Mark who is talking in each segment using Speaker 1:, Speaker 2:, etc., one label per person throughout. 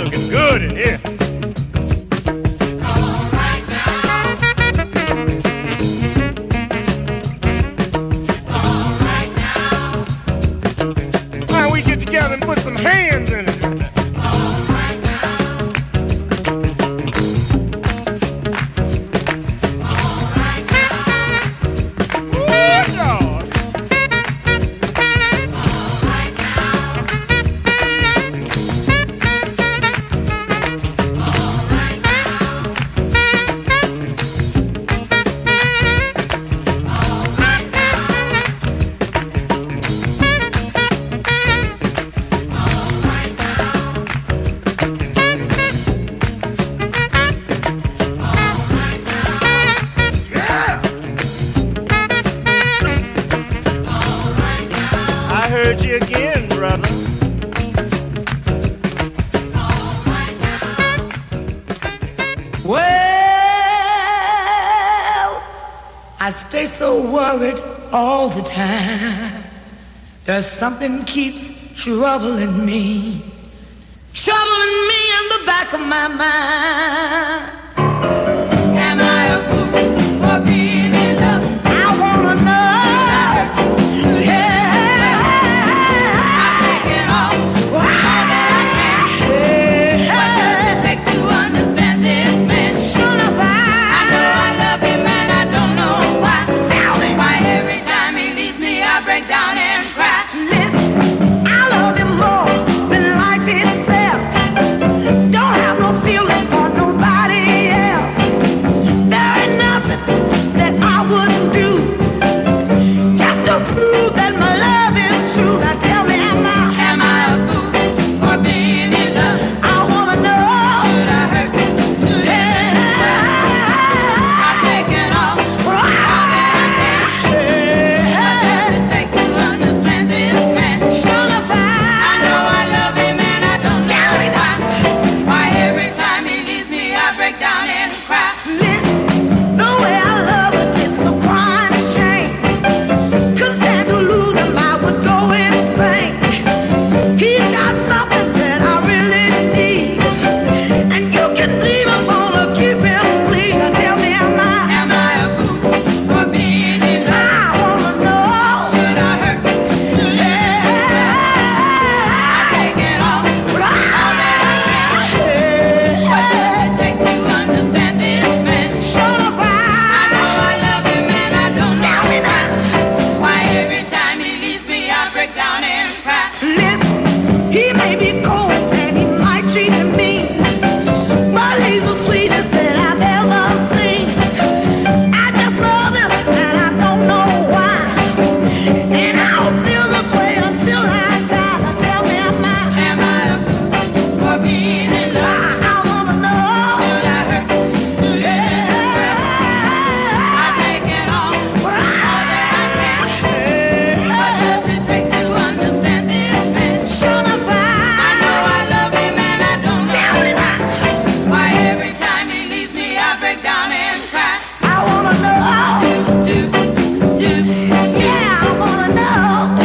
Speaker 1: looking good in here. Why don't we get together and put some hands in it?
Speaker 2: All the time there's something keeps troubling me in the back of my mind. Am I a fool for being in love? I wanna know. Yeah, I'm taking off all that I can. What does it take to understand this man? Sure enough, I know I love him and I don't know why. Tell me why every time he leaves me I break down and cry. Listen, I love him more than life itself. Don't have no feeling for nobody else. There ain't nothing that I wouldn't do just to prove that my love is true. Now tell me, am I a fool for being in love? I wanna know. Should I hurt you to listen to words? I'm taking off all that I can. What does it take to understand this man? Sure enough, I know I love him and I don't know why every time he leaves me I break down and cry. Listen, the way I love him, it's so crying a shame. Couldn't stand to lose him, I would go insane. He's got something that I really need, and you can believe I'm gonna keep him pleased. Now tell me, am I a fool for being in love? I wanna know. Should I hurt you to listen to words? I'm taking off all that I can. What does it take to understand this man? Sure enough, I know I love him and I don't know why every time he leaves me I break down and cry. Listen, he may be cold and he might treat me mean, but he's the sweetest that I've ever seen. I just love him and I don't know why, and I'll feel this way until I die. Now tell me, am I a fool for being in love? I wanna know. Should I hurt you to listen to words? I'm taking off all that I can. What does it take to understand this man? Sure enough, I know I love him and I don't know why every time he leaves me I break down and cry. I wanna know. Yeah, I wanna know.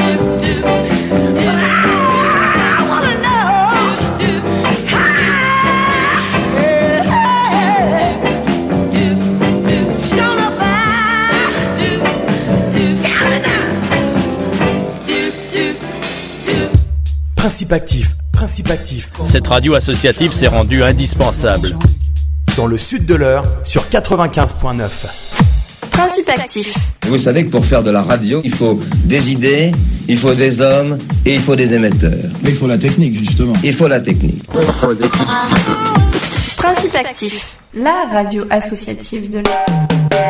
Speaker 2: I wanna know. Sure enough,
Speaker 3: Principe actif, principe actif.
Speaker 4: Cette radio associative s'est rendue indispensable.
Speaker 3: Dans le sud de l'Eure, sur 95.9.
Speaker 5: Principe actif.
Speaker 6: Vous savez que pour faire de la radio, il faut des idées, il faut des hommes et il faut des émetteurs.
Speaker 7: Mais il faut la technique, justement.
Speaker 6: Il faut la technique.
Speaker 5: Principe actif, la radio associative de l'Eure.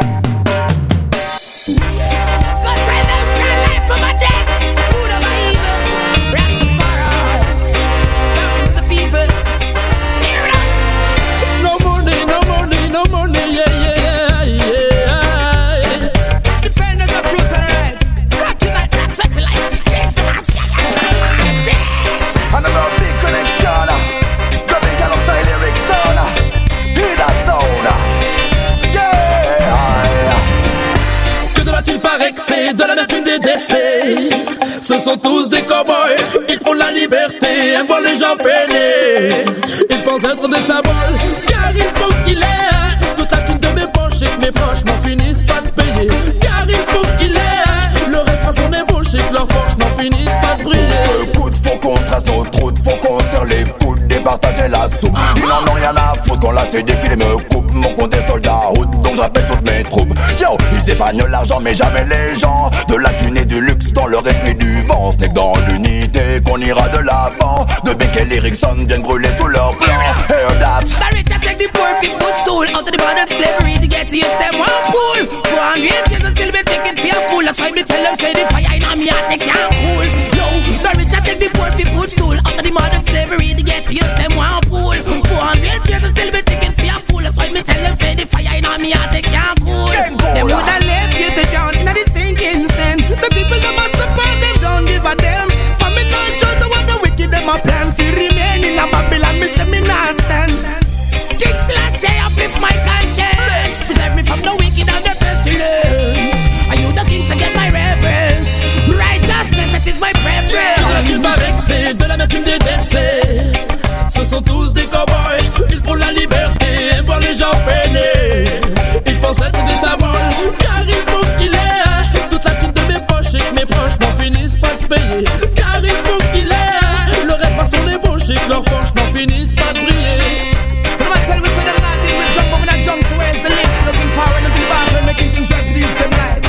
Speaker 8: C'est de l'amertume des décès. Ce sont tous des cow-boys. Ils font la liberté, aiment voir les gens peiner. Il pense être des symboles, car il faut qu'il ait toute la thune de mes poches et que mes proches n'en finissent pas de payer. Car il faut qu'il ait le rêve pas son ébauche et que leurs poches n'en finissent pas de briller.
Speaker 7: Coup de faut qu'on trace nos routes, faut qu'on serre les coudes, départager la soupe. Ils n'en ont rien à foutre qu'on l'a cédé qu'ils me coupent. Mon compte est soldat route, donc j'appelle toutes mes troupes. Yo, ils épargnent l'argent mais jamais les gens. De la thune et du luxe dans le respect du vent. C'est que dans l'unité qu'on ira de l'avant. De Beckel et Erickson viennent brûler tous leurs plans. Hear that.
Speaker 9: The rich I take the poor fi footstool. Out of the modern slavery to get to youths them one pool. 400 years and still be taking for a fool. That's why me tell them say the fire in me heart they can't cool. Yo, the rich I take the poor fi footstool. Out of the modern slavery to get to youths them one pool. 400 years and still be taking for a fool. That's why me tell them say the fire in me heart they can't cool. Them woulda left you to drown in the sinking sand. The people that must suffer them don't give a damn. For me not judge what the wicked them a plan. Fi remain in a Babylon, me say me not stand. King Selassie uplift my conscience. Save me from the wicked and the pestilence. Are you the kings that get my reverence? Righteousness, that is my preference.
Speaker 8: Il paraît que c'est de l'amertume des décès. Ce sont tous des cow-boys. Ils prônent la liberté et voir les gens peiner. Ils pensent être des symboles, car il faut qu'il ait toute la thune de mes poches et que mes proches n'en finissent pas de payer. Car il faut qu'il ait le rêve pas son ébauche et que leurs poches n'en finissent pas de briller.
Speaker 9: Tell me so them not deal with junk, but when I junk, so where's the link? Looking forward to the bar, making things right to the youths them life.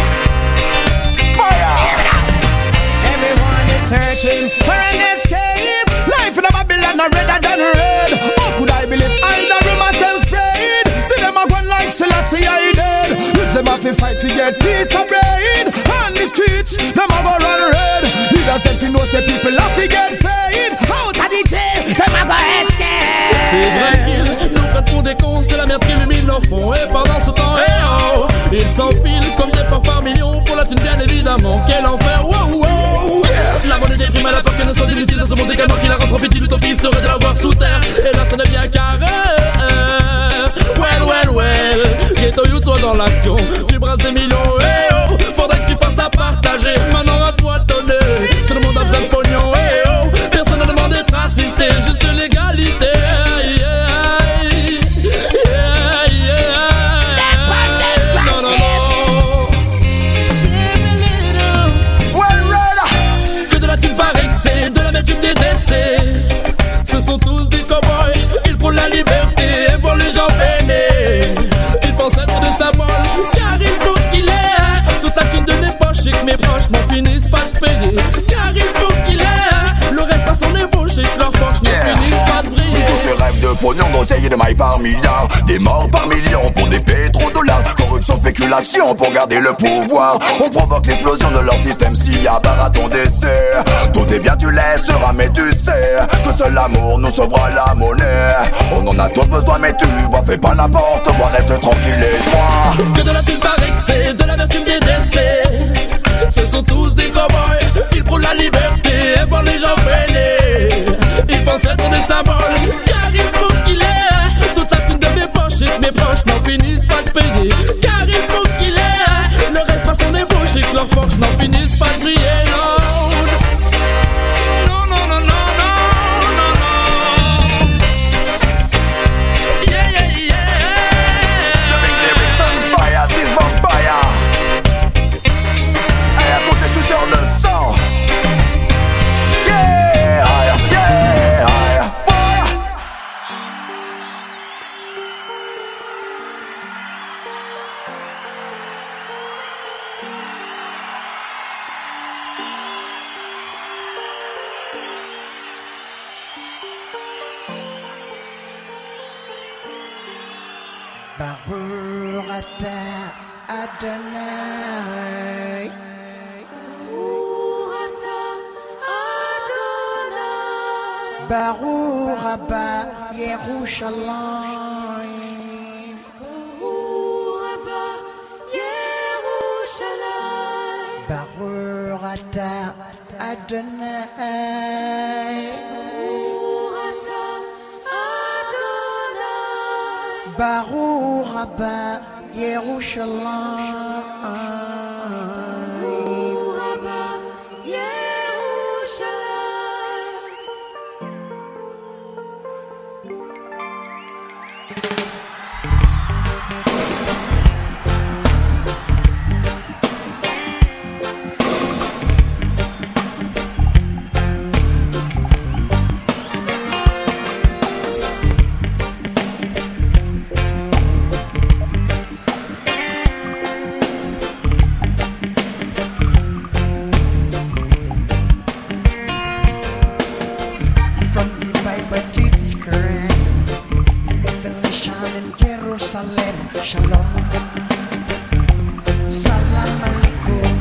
Speaker 9: Fire! Everyone is searching for an escape. Life in a Babylon are redder than red. How could I believe all the rumors them spread? See them a gone like Selassie I dead. Youths them have to fight to get peace of bread. On the streets, them a go run red. Leaders them fi know say people have to get fed. Out of the jail, them a go escape.
Speaker 8: C'est vrai qu'ils nous prennent pour des cons, c'est la merde qui illumine leur fond. Et pendant ce temps, oh, ils s'enfilent comme des porcs par millions. Pour la thune bien évidemment, quel enfer, wow, wow. La monnaie déprime à la peur qu'elle ne soit inutile dans ce monde décadent qui la rend trop petite. L'utopie serait de la voir sous terre. Et là, ça n'est bien carré. Well, ghetto youth soit dans l'action. Tu brasses des millions, eh oh. Faudrait que tu passes à partager. Maintenant à toi de donner. Tout le monde a besoin de pognon, eh oh. Personne ne demande d'être assisté, juste de l'égalité. Ce sont tous des cow-boys, ils prônent la liberté et pour les gens peinés. Ils pensent être des symboles, car il faut qu'il ait toute la thune de mes poches et que mes proches n'en finissent pas de payer. Car il faut qu'il ait le rêve pas son ébauche et que leurs poches n'en finissent pas de briller.
Speaker 7: Tous ces rêves de pognon, d'oseille et de mailles par milliards. Des morts par millions pour des pétrodollars. Corruption, spéculation pour garder le pouvoir. On provoque l'explosion de leur système si à ton décès. Tout est bien, tu laisseras, mais tu sais que seul l'amour nous sauvera la monnaie. On en a tous besoin, mais tu vois, fais pas n'importe quoi, reste tranquille et droit.
Speaker 8: Que de la thune paraît que c'est de l'amertume des décès. Ce sont tous des cow-boys, ils prônent la liberté et voir les gens peiner. Ils pensent être des symboles, car il faut qu'il ait toute la thune de mes poches et que mes proches n'en finissent pas de payer. Car il faut qu'il ait le rêve pas son ébauche et que leurs poches n'en finissent pas de briller.
Speaker 9: Barurata Adonai. Baruch Rabba Yerushalayim. Baruch Ata Adonai. Baruch Rabba Yerushalayim. Jerusalem, Shalom. Salam alaikum.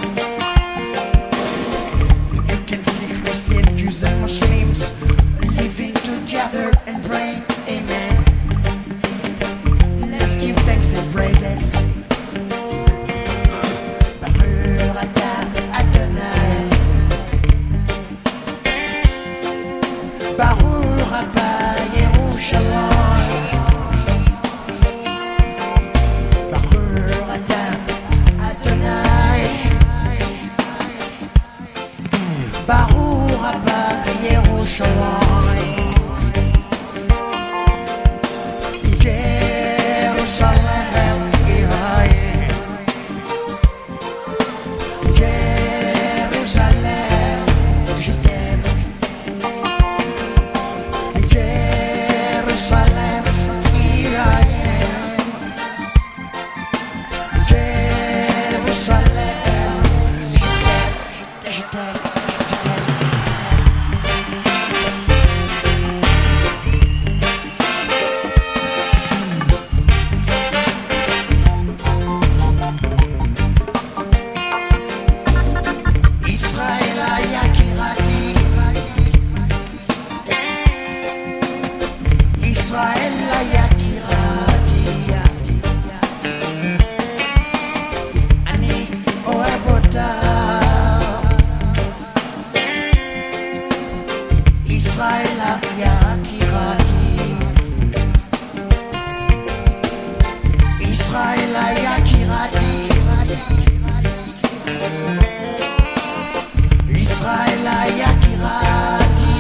Speaker 9: You can see Christian Jews and Muslims living together and praying, amen. Let's give thanks and praises. Baruch atah Adonai. Baruch Abba Yerushalayim. Baruch atah Adonai. Baruch Abba Yerushalayim. Jerusalem, Jérusalem, je t'aime. Jérusalem, Jérusalem, je t'aime. Israël Yakirati, Israël Yakirati, Ani Oevota, Israël Yakirati, Israël Yakirati. Israël Yakirati,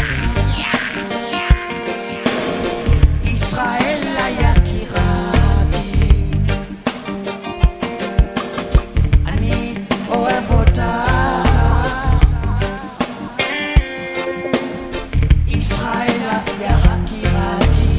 Speaker 9: Israël Yakirati, Ani Oevota, Israël Yakirati.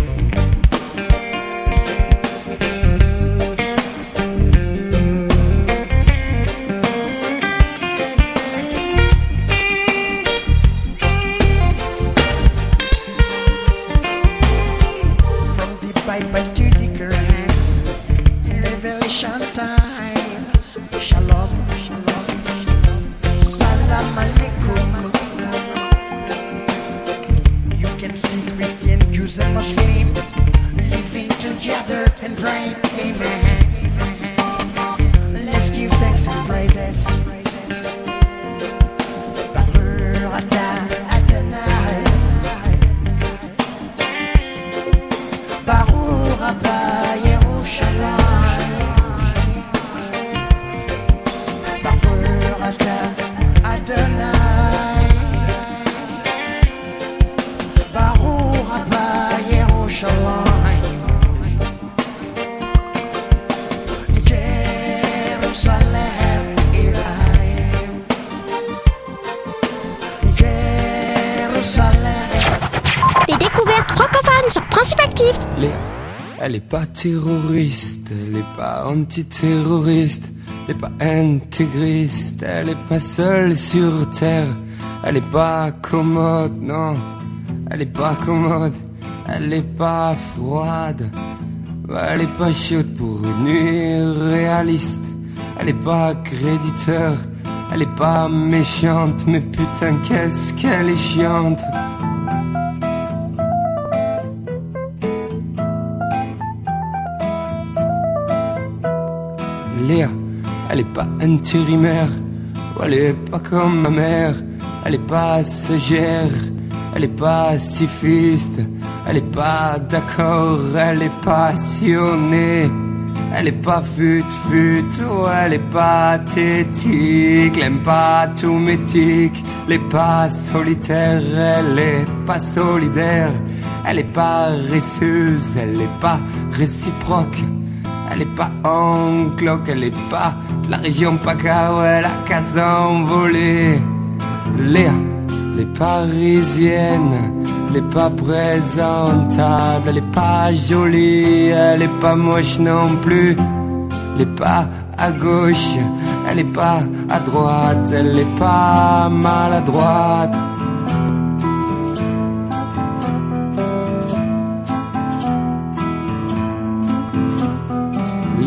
Speaker 9: Bible to the Quran, Revelation time. Shalom, shalom, salam alaikum. You can see Christian, Jews and Muslims living together and praying, amen. Let's give thanks and praises. Baruch atah Adonai. Baruch Abba Yerushalayim. Baruch atah Adonai. Baruch Abba Yerushalayim. Jerusalem, Yerushalayim. Jerusalem.
Speaker 10: Les découvertes francophones sur Principe Actif.
Speaker 11: Léa, elle est pas terroriste, elle est pas antiterroriste, elle est pas intégriste, elle est pas seule sur terre, elle est pas commode, non, elle est pas commode, elle est pas froide, elle est pas chaude pour une nuit réaliste, elle est pas créditeur, elle est pas méchante, mais putain qu'est-ce qu'elle est chiante. Léa, elle est pas intérimaire, elle est pas comme ma mère, elle est pas sagère, elle est pas sifiste, elle est pas d'accord, elle est passionnée, elle est pas fut-fut, elle est pas tétique, elle aime pas tout métique, elle est pas solitaire, elle est pas solidaire, elle est pas réceuse, elle est pas réciproque. Elle est pas en cloque, elle est pas de la région PACA, elle a qu'à s'envoler. Léa, elle est parisienne, elle est pas présentable, elle est pas jolie, elle est pas moche non plus. Elle est pas à gauche, elle est pas à droite, elle est pas maladroite.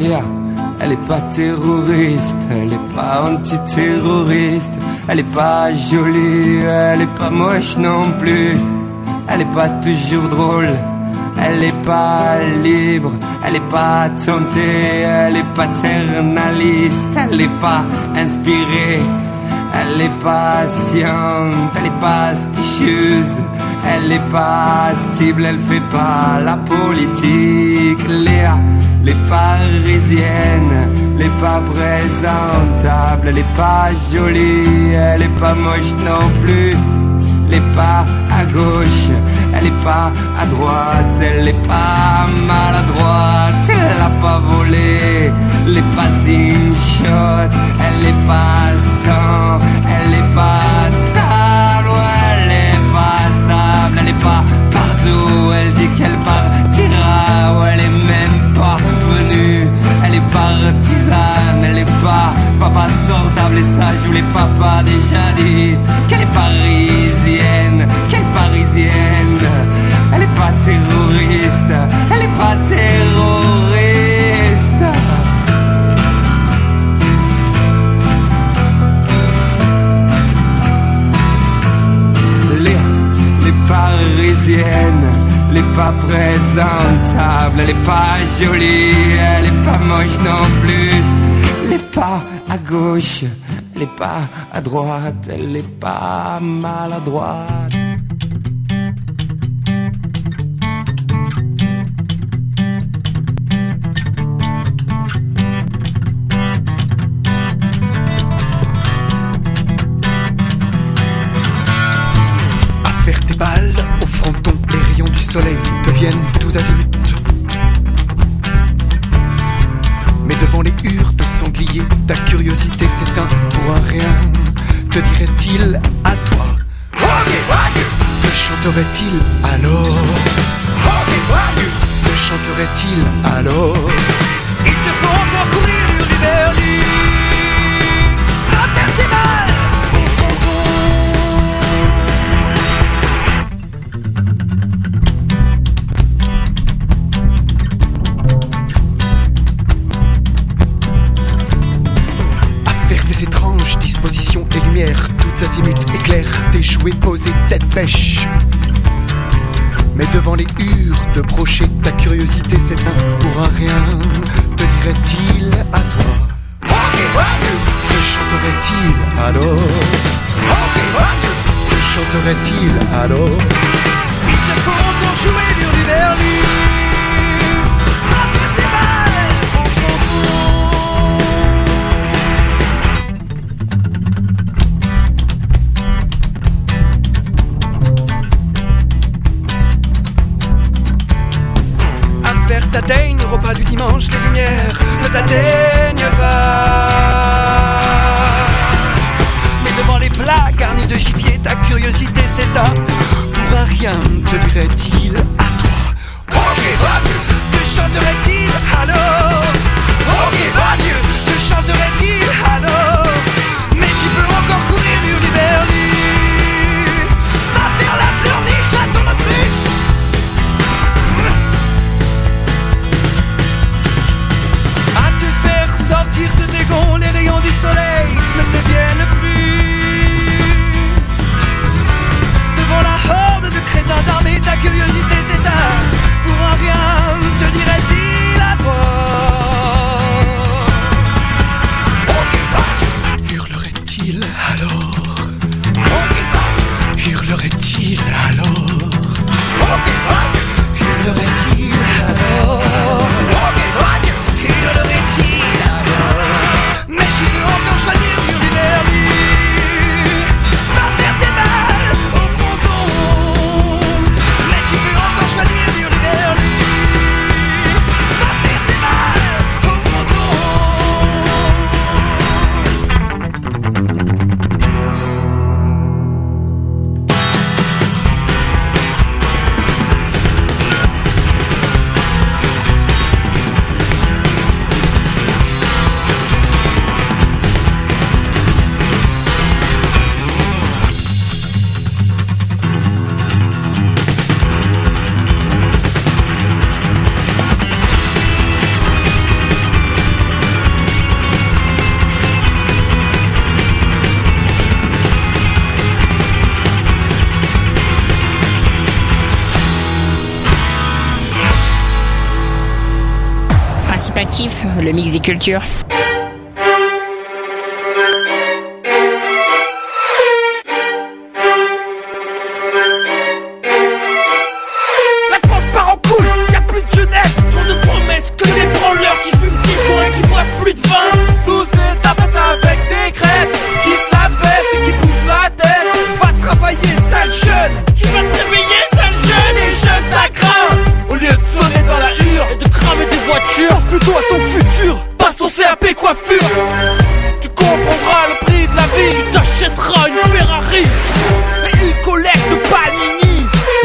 Speaker 11: Léa, elle est pas terroriste, elle est pas antiterroriste, elle est pas jolie, elle est pas moche non plus, elle est pas toujours drôle, elle est pas libre, elle est pas tentée, elle est paternaliste, elle est pas inspirée, elle est patiente, elle est pas astucieuse, elle est pas cible, elle fait pas la politique. Léa, elle est parisienne, elle est pas présentable, elle est pas jolie, elle est pas moche non plus, elle est pas à gauche, elle est pas à droite, elle est pas maladroite, elle a pas volé, elle est pas shot, elle est pas stan, elle est pas stable, elle est pas stable, elle est pas partout, elle dit qu'elle partira, ou elle est même pas venue, elle est partisane, elle est pas papa sortable, et ça je vous l'ai papa déjà dit, qu'elle est parisienne, qu'elle est parisienne, elle est pas terroriste, elle est pas terroriste. Elle est parisienne, elle est pas présentable, elle est pas jolie, elle est pas moche non plus, elle est pas à gauche, elle est pas à droite, elle est pas maladroite.
Speaker 12: Au fronton, les rayons du soleil deviennent tous azimuts. Mais devant les hures de sangliers, ta curiosité s'éteint pour un rien. Te dirait-il à toi? Te chanterait-il alors? Te chanterait-il alors?
Speaker 13: Il te faut encore courir l'univers à faire tes mal au fronton.
Speaker 12: Étranges dispositions et lumières, toutes azimuts éclairent tes jouets posés tête bêche. Mais devant les hures de brochet, ta curiosité s'éteint pour un rien. Te dirait-il à toi? Te chanterait-il alors? Te chanterait-il alors?
Speaker 13: Il te faut encore jouer l'univers à faire tes mal au fronton.
Speaker 12: T'atteignent au repas du dimanche, les lumières ne t'atteignent pas. Mais devant les plats garnis de gibier, ta curiosité s'éteint pour un rien. Te dirait-il à toi? Te chanterait-il alors? Te chanterait-il alors? Mais tu peux encore courir l'univers nu. Va faire la pleurniche à ton autruche. Sortir de tes gonds, les rayons du soleil ne te viennent plus. Devant la horde de crétins armés, ta curiosité
Speaker 14: Principe Actif, le mix des cultures.
Speaker 8: Pense plutôt à ton futur, passe ton CAP coiffure. Tu comprendras le prix de la vie, tu t'achèteras une Ferrari et une collecte de Panini.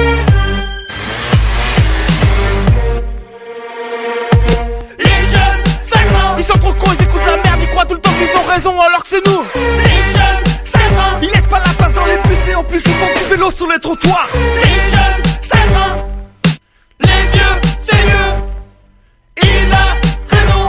Speaker 8: Les jeunes, ça craint. Ils sont trop cons, ils écoutent la merde, ils croient tout le temps qu'ils ont raison alors que c'est nous. Les jeunes, ça craint. Ils laissent pas la place dans les bus et en plus ils font du vélo sur les trottoirs. Les jeunes, ça craint. Les vieux, c'est mieux. Il a raison.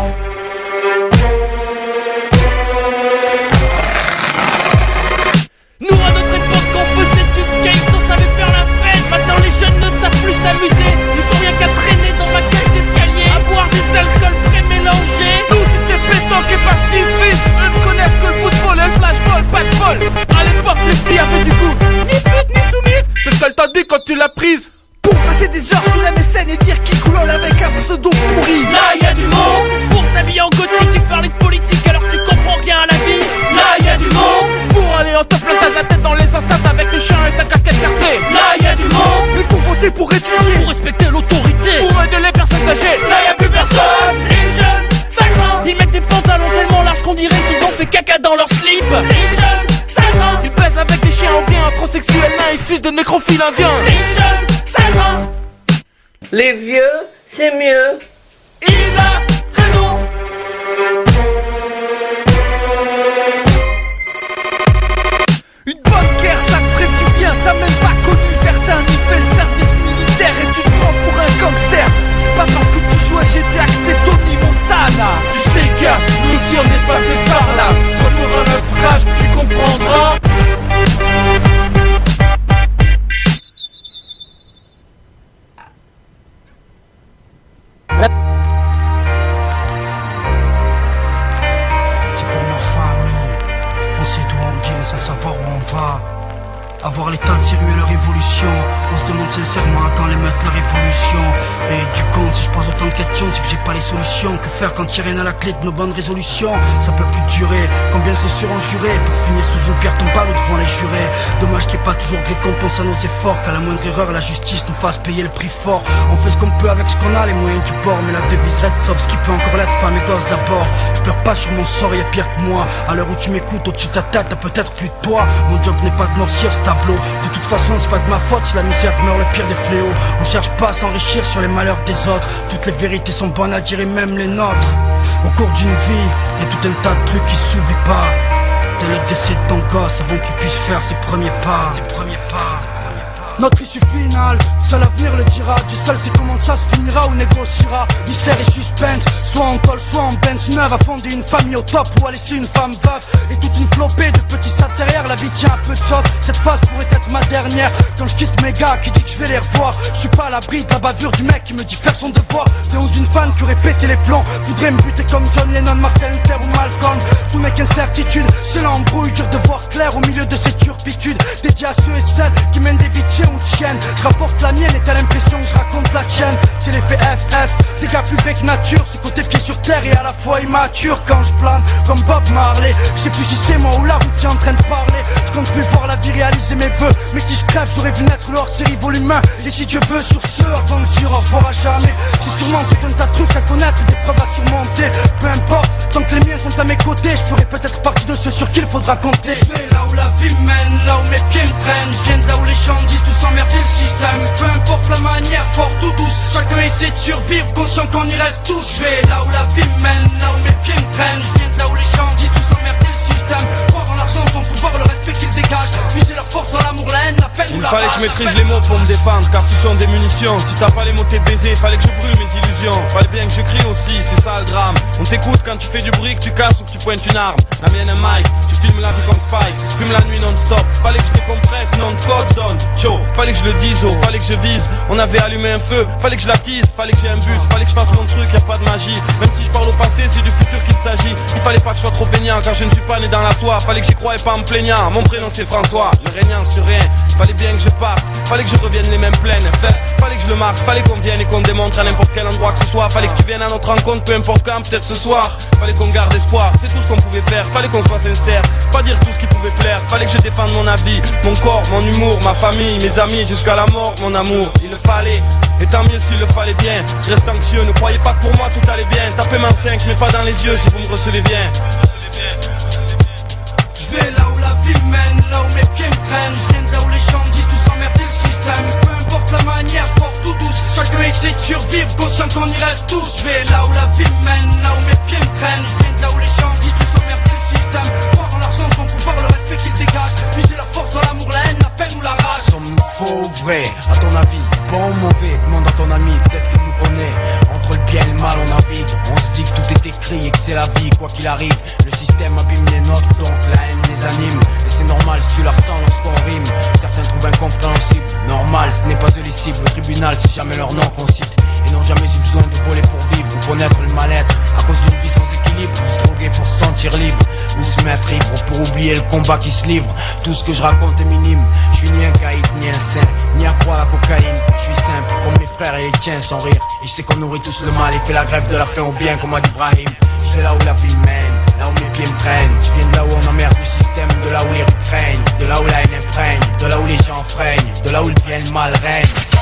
Speaker 8: Nous à notre époque on faisait du skate, on savait faire la fête. Maintenant les jeunes ne savent plus s'amuser. Ils font rien qu'à traîner dans ma cage d'escalier, à boire des alcools pré-mélangés. Nous c'était pétanque et pastis-fils. Eux ne connaissent que le football et le flashball, pas de bol. À l'époque les filles avaient du goût. Ni pute ni soumise, c'est ce qu'elle t'a dit quand tu l'as prise. Pour passer des heures sur MSN et dire qu'il coulole avec un pseudo pourri. Là y'a du monde. Pour t'habiller en gothique et parler de politique alors que tu comprends rien à la vie. Là y'a du monde. Pour aller en top plantage la tête dans les enceintes avec tes chiens et ta casquette percée. Là y'a du monde. Mais pour voter, pour étudier, pour respecter l'autorité, pour aider les personnes âgées. Là y'a plus personne. Les jeunes, ça craint. Ils mettent des pantalons tellement larges qu'on dirait qu'ils ont fait caca dans leur slip. Les jeunes, ça craint. Ils baissent avec des chiens anglais, transsexuels nains issus de nécrophiles indiens. Les jeunes, ça craint.
Speaker 15: Les vieux, c'est mieux.
Speaker 8: Il a raison. Une bonne guerre, ça te ferait du bien. T'as même pas connu Verdun ni fait le service militaire et tu te prends pour un gangster. C'est pas parce que tu joues à GTA que t'es Tony Montana. Tu sais gars, nous aussi on est passé par là. Quand tu auras notre âge, tu comprendras.
Speaker 16: C'est pour ma famille. On sait d'où on vient sans savoir où on va. Avoir l'état de ces ruelles, leur évolution. On se demande sincèrement quand les mettre leur évolution. Et du compte, si je pose autant de questions, c'est que j'ai pas les solutions. Que faire quand il y a rien à la clé de nos bonnes résolutions? Ça peut plus durer, combien se les seront jurés pour finir sous une pierre tombale ou devant les jurés. Dommage qu'il n'y ait pas toujours de récompense à nos efforts, qu'à la moindre erreur la justice nous fasse payer le prix fort. On fait ce qu'on peut avec ce qu'on a, les moyens du bord, mais la devise reste sauf ce qui peut encore l'être, femme et gosse d'abord. Je pleure pas sur mon sort, y'a pire que moi. À l'heure où tu m'écoutes, au-dessus de ta tête, t'as peut-être plus de poids. Mon job n'est pas de noircir ce tableau. De toute façon c'est pas de ma faute si la misère meurt le pire des fléaux. On cherche pas à s'enrichir sur les malheurs des autres. Toutes les vérités sont bonnes à dire et même les nôtres. Au cours d'une vie, y'a tout un tas de trucs qui s'oublient pas. Dès le décès de ton gosse avant qu'il puisse faire ses premiers pas. Notre issue finale, seul l'avenir le dira. Dieu seul sait comment ça se finira ou négociera. Mystère et suspense, soit en col, soit en Benz neuve. À fonder une famille au top ou à laisser une femme veuve. Et toute une flopée de petits sacs derrière. La vie tient un peu de choses, cette phase pourrait être ma dernière. Quand je quitte mes gars qui dit que je vais les revoir, je suis pas à l'abri de la bavure du mec qui me dit faire son devoir. Ou d'une fan qui aurait pété les plombs, voudrait me buter comme John Lennon, Martin Luther ou Malcolm. Tout n'est qu'incertitude, c'est l'embrouille, dur de voir clair au milieu de ces turpitudes. Dédié à ceux et celles qui mènent des vies ou tiennes. Je rapporte la mienne et t'as l'impression que je raconte la tienne. C'est l'effet FF, des gars plus vrai que nature. Ce côté pied sur terre et à la fois immature. Quand je plane comme Bob Marley, je sais plus si c'est moi ou la route qui est en train de parler. Je compte plus voir la vie réaliser mes vœux. Mais si je crève j'aurais vu naître leur série volume 1. Et si Dieu veut sur ce, avant de dire au revoir à jamais. J'ai sûrement tout un tas de trucs à connaître, des preuves à surmonter. Peu importe, tant que les miens sont à mes côtés, je ferai peut-être partie de ceux sur qui il faudra compter. Je vais là où la vie mène, là où mes pieds me traînent. Je viens de là où les gens disent tout s'emmerder le système. Peu importe la manière, fort ou douce, chacun essaie de survivre, conscient qu'on y reste tous. Je vais là où la vie mène, là où mes pieds me traînent. Je viens de là où les gens disent tout s'emmerder le système. Croire en l'argent son pouvoir, le respect qu'ils dégagent. Puiser leur force dans l'amour, la haine, la peine ou la rage.
Speaker 17: Il fallait que je maîtrise les mots pour me défendre, car ce sont des munitions. Si t'as pas les mots t'es baisé, fallait que je brûle mes illusions. Fallait bien que je crie aussi, c'est ça le drame. On t'écoute quand tu fais du bruit, que tu casses ou que tu pointes une arme. La mienne est Mike, tu filmes la vie comme Spike. Fume la nuit non-stop, fallait que je décompresse, non de code zone. Chaud, fallait que je le dise, oh, fallait que je vise. On avait allumé un feu, fallait que je l'attise. Fallait que j'ai un but, fallait que je fasse mon truc, y'a pas de magie. Même si je parle au passé, c'est du futur qu'il s'agit. Il fallait pas que je sois trop feignant, car je ne suis pas né dans la soie. Fallait que j'y croie et pas en me plaignant. Mon prénom c'est François, le régnant sur rien. Fallait bien que je parte, fallait que je revienne les mêmes plaines. Fallait que je le marque, fallait qu'on vienne et qu'on démontre à n'importe quel endroit que ce soit. Fallait que tu viennes à notre rencontre, peu importe quand, peut-être ce soir. Fallait qu'on garde espoir, c'est tout ce qu'on pouvait faire. Fallait qu'on soit sincère, pas dire tout ce qui pouvait plaire. Fallait que je défende mon avis, mon corps, mon humour, ma famille, mes amis, jusqu'à la mort, mon amour. Il le fallait, et tant mieux s'il le fallait bien. Je reste anxieux, ne croyez pas que pour moi tout allait bien. Tapez ma 5, mais pas dans les yeux si vous me recevez bien.
Speaker 16: Je vais là où la vie mène, là où mes pieds me traînent. Je viens de là où les gens disent tous emmerder le système. Peu importe la manière, forte ou douce, chacun essaie de survivre, conscient qu'on y reste tous. Je vais là où la vie mène, là où mes pieds me traînent. Je viens de là où les gens disent tous emmerder le système. Croire en l'argent, son pouvoir, le respect qu'ils dégagent. Puiser leur force dans l'amour, la haine, la peine ou la rage.
Speaker 18: Sommes-nous faux ou vrai, à ton avis? Bon ou mauvais, demande à ton ami, peut-être qu'il nous connaît. Entre le bien et le mal on navigue. On se dit que tout est écrit et que c'est la vie, quoi qu'il arrive. Le système abîme les nôtres, donc la haine les anime. Et c'est normal si tu la ressens lorsqu'on rime. Certains trouvent incompréhensible, normal, ce n'est pas eux les cibles. Au tribunal, c'est jamais leur nom qu'on cite. Et n'ont jamais eu besoin de voler pour vivre ou connaître le mal-être. À cause d'une vie sans équilibre, ou se droguer pour se sentir libre, ou se mettre ivre pour oublier le combat qui se livre. Tout ce que je raconte est minime. Je suis ni un caïd, ni un saint, ni accro à la cocaïne. Je suis simple comme mes frères et les tiens sans rire. Et je sais qu'on nourrit tous le mal et fait la grève de la faim au bien comme a dit Brahim. Je vais là où la vie mène, là où mes pieds me traînent. Je viens de là où on emmerde le système, de là où les rues craignent, de là où la haine imprègne, de là où les gens freinent, de là où le bien et le mal règne.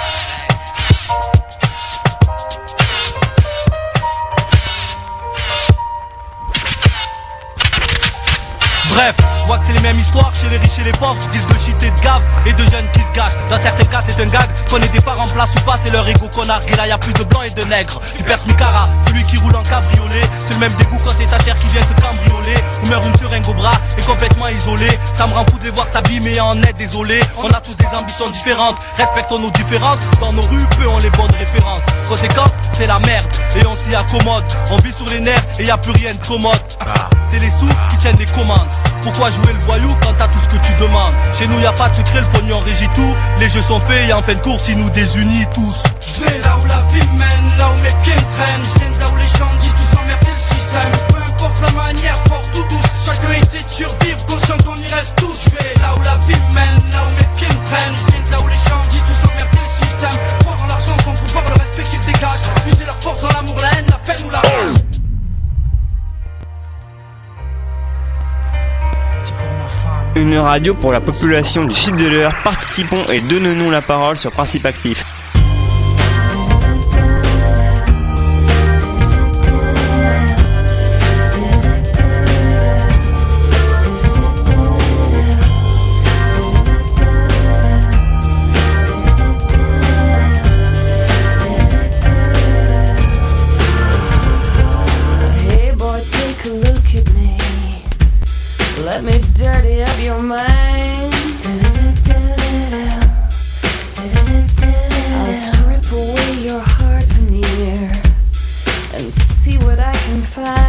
Speaker 19: Bref, je vois que c'est les mêmes histoires chez les riches et les pauvres. Deal de shit et de gave et de jeunes qui se gâchent. Dans certains cas c'est un gag, qu'on ait des parents en place ou pas, c'est leur ego qu'on nargue. Et là y'a plus de blancs et de nègres. Tu perces Micara, celui qui roule en cabriolet. C'est le même dégoût quand c'est ta chair qui vient se cambrioler. Ou meurt une seringue au bras et complètement isolé. Ça me rend fou de les voir s'abîmer en est désolé. On a tous des ambitions différentes, respectons nos différences. Dans nos rues, peu ont les bonnes références. Conséquence, c'est la merde et on s'y accommode. On vit sur les nerfs et y a plus rien de commode. C'est les sous qui tiennent les commandes. Pourquoi jouer le voyou quand t'as tout ce que tu demandes? Chez nous y a pas de secret, le pognon régit tout. Les jeux sont faits et en fin de course ils nous désunissent tous.
Speaker 16: Je vais là où la vie mène, là où mes pieds me traînent. Je viens de là où les gens disent tous emmerder le système. Peu importe la manière, forte ou douce, chacun essaie de survivre, conscient qu'on y reste tous. Je vais là où la vie mène, là où mes pieds me traînent. Je viens de là où les gens disent tous emmerder le système. Croire en l'argent, son pouvoir, le respect qu'ils dégagent. Puiser leur force dans l'amour, la haine, la peine ou la rage.
Speaker 20: Une radio pour la population du sud de l'Eure. Participons et donnons-nous la parole sur Principe Actif.
Speaker 2: Let me dirty up your mind. I'll strip away your heart veneer and see what I can find.